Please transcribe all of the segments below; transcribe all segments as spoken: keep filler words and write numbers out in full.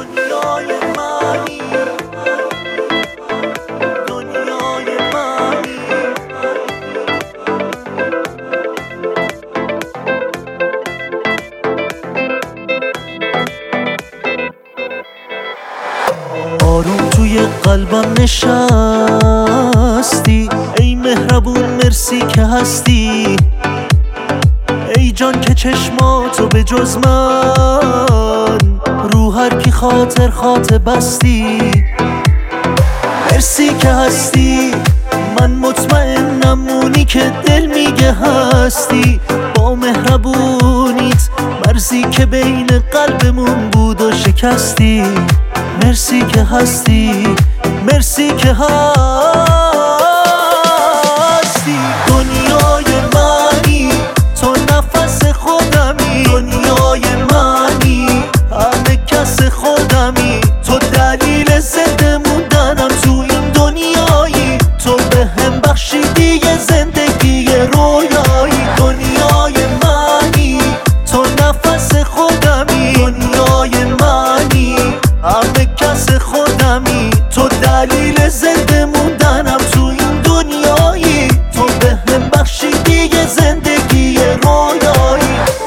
دنیای منی، دنیای منی. آروم توی قلبم نشستی، ای مهربون مرسی که هستی. ای جان که چشماتو به جز من رو هر کی خاطر خاطر بستی. مرسی که هستی، من مطمئنم اونی که دل میگه هستی. با مهربونیت مرزی که بین قلبمون بود و شکستی. مرسی که هستی، مرسی که هستی. دنیای منی، تو نفس خودمی. دنیای منی، همه کس خودمی. تو دلیل زنده موندنم تو این دنیایی. تو به هم بخشیدی یه زندگی رویایی. دنیای منی، تو نفس خودمی. دنیای منی، همه کس خودمی. تو دلیل زنده موندنم تو این دنیایی. تو به هم بخشیدی یه زندگی رویایی.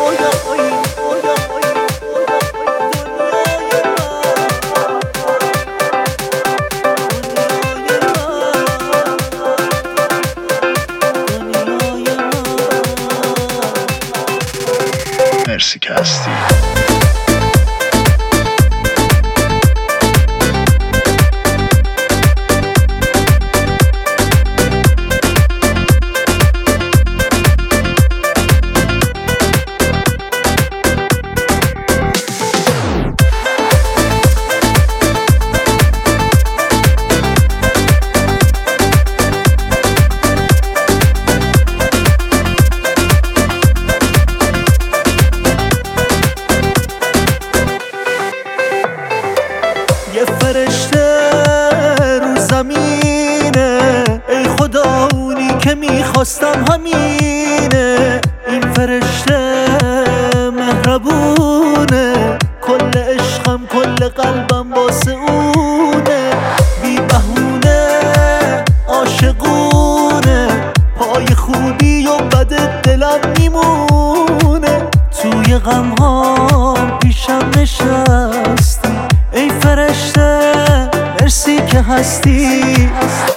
مرسی که هستی. یه فرشته رو زمینه، ای خدا اونی که میخواستم همینه. این فرشته مهربونه، کل عشقم کل قلبم واسه اونه. بی بهونه عاشقونه، پای خوبی و بد دلم میمونه. توی غمهام پیشم نشستی، ای فرشته مرسی که هستی.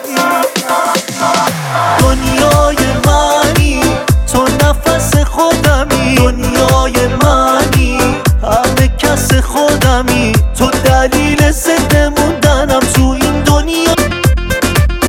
دنیای منی، تو نفس خودمی. دنیای منی، همه کس خودمی. تو دلیل زنده